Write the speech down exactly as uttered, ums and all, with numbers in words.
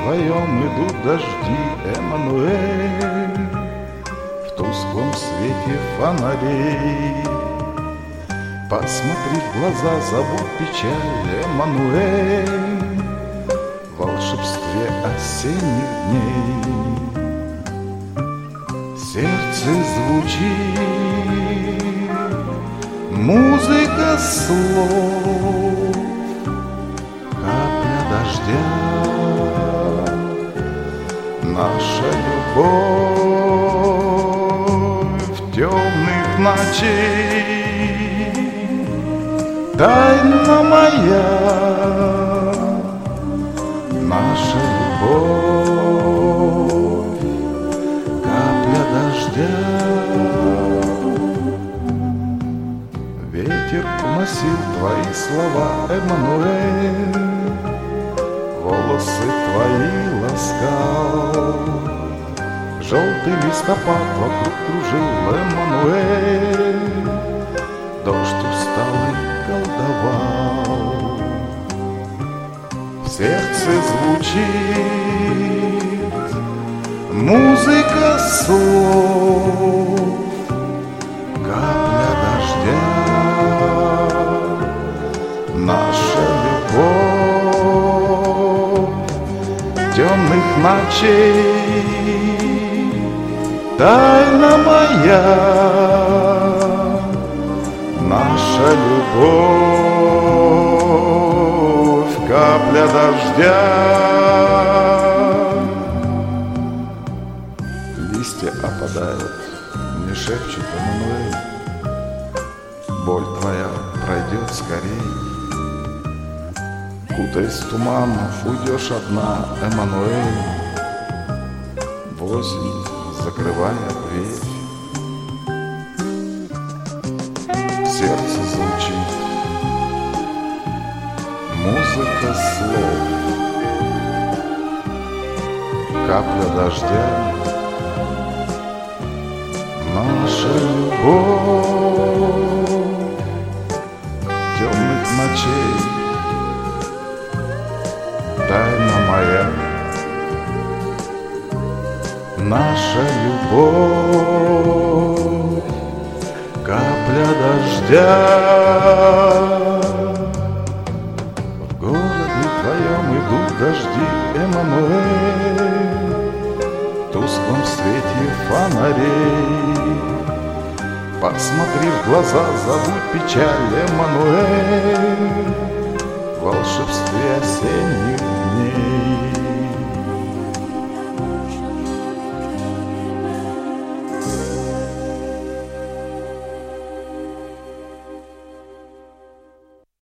твоем идут дожди, Эммануэль, в тусклом свете фонарей. Посмотри в глаза, забудь печаль, Эммануэль, в волшебстве осенних дней. Сердце звучит музыка слов, капля дождя, наша любовь темных ночей, тайна моя, наша любовь, капля дождя. Ветер уносил твои слова, Эммануэль, волосы твои ласкал, желтый листопад вокруг кружил, Эммануэль, дождь усталый колдовал. В сердце звучит музыка слов, капля дождя, наша любовь темных ночей, тайна моя, наша любовь, капля дождя. Листья опадают, мне шепчет Эммануэль, боль твоя пройдет скорей. Кутаясь в туман, уйдешь одна, Эммануэль, в осень закрывая дверь. Сердце звучит музыка слов, капля дождя, наша любовь темных ночей, тайна моя, наша любовь, капля дождя. В городе твоем идут дожди, Эммануэль, в тусклом свете фонарей. Посмотри в глаза, забудь печаль, Эммануэль,